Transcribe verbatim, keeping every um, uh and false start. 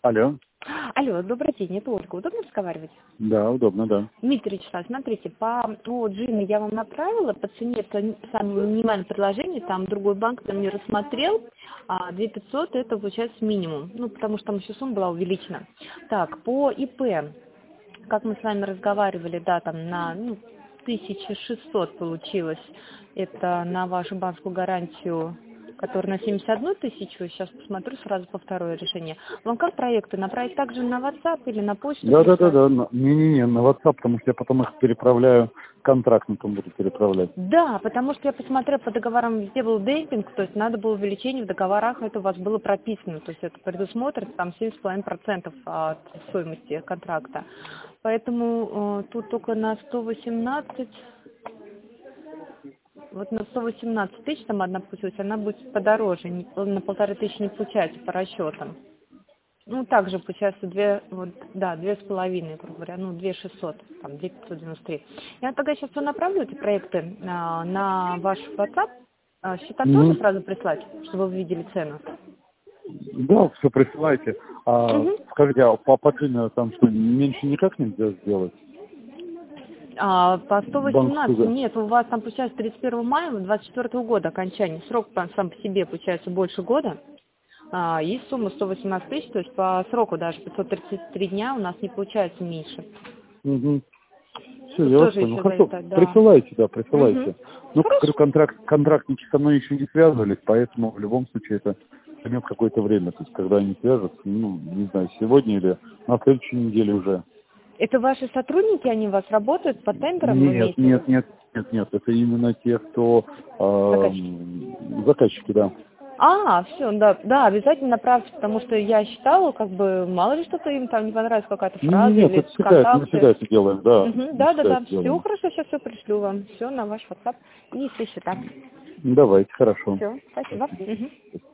Алло. Алло, добрый день, это Ольга. Удобно разговаривать? Да, удобно, да. Дмитрий Вячеславович, смотрите, по ну, Джиме я вам направила, по цене это самое минимальное предложение, там другой банк там не рассмотрел, а две тысячи пятьсот это получается минимум, ну, потому что там еще сумма была увеличена. Так, по ИП, как мы с вами разговаривали, да, там на ну, тысяча шестьсот получилось, это на вашу банковскую гарантию, которая на семьдесят одну тысячу, сейчас посмотрю сразу по второе решение. Вам как проекты? Направить также на WhatsApp или на почту? Да, да, да, да. Не-не-не, на WhatsApp, потому что я потом их переправляю, контрактникам буду переправлять. Да, потому что я посмотрела по договорам, везде был демпинг, то есть надо было увеличение в договорах, это у вас было прописано, то есть это предусмотрено там семь с половиной процентов от стоимости контракта. Поэтому э, тут только на сто восемнадцать, вот на сто восемнадцать тысяч там одна получилась, она будет подороже, не- на полторы тысячи не получается по расчетам. Ну, также получается две, вот, да, две с половиной, грубо говоря, ну, две шестьсот, там, две пятьсот девяносто три. Я тогда сейчас все направлю, эти проекты, а, на ваш WhatsApp. А, счета тоже Мгм. сразу прислать, чтобы вы видели цену? Да, все присылайте. А, Угу. скажите, а по поджиме там что, меньше никак нельзя сделать? А, по сто восемнадцать, Банковскую? нет, у вас там получается тридцать первого мая двадцать четвёртого года окончание. Срок там сам по себе получается больше года. А, и сумма сто восемнадцать тысяч, то есть по сроку даже пятьсот тридцать три дня у нас не получается меньше. Угу. Все, Тут я вас тоже понял. еще Хорошо, зависит, да. присылайте, да, Угу. присылайте. Ну, как говорю, Хорошо. контракт, контрактники со мной еще не связывались, поэтому в любом случае это займет какое-то время. То есть, когда они свяжутся, ну, не знаю, сегодня или на следующей неделе уже. Это ваши сотрудники, они у вас работают по тендерам Нет, вместе? нет, нет, нет, нет, это именно те, кто Заказчики. эм, заказчики, да. А, все, да, да, обязательно направьте, потому что я считала, как бы, мало ли что-то им там не понравилась какая-то Не, не, фраза нет, или это всегда, это мы всегда контакты. это делаем, да, Угу, мы да, да, всегда да, это все делаем. хорошо, сейчас все пришлю вам, все на ваш WhatsApp и все счета. Давайте, хорошо. Все, спасибо. Мгм.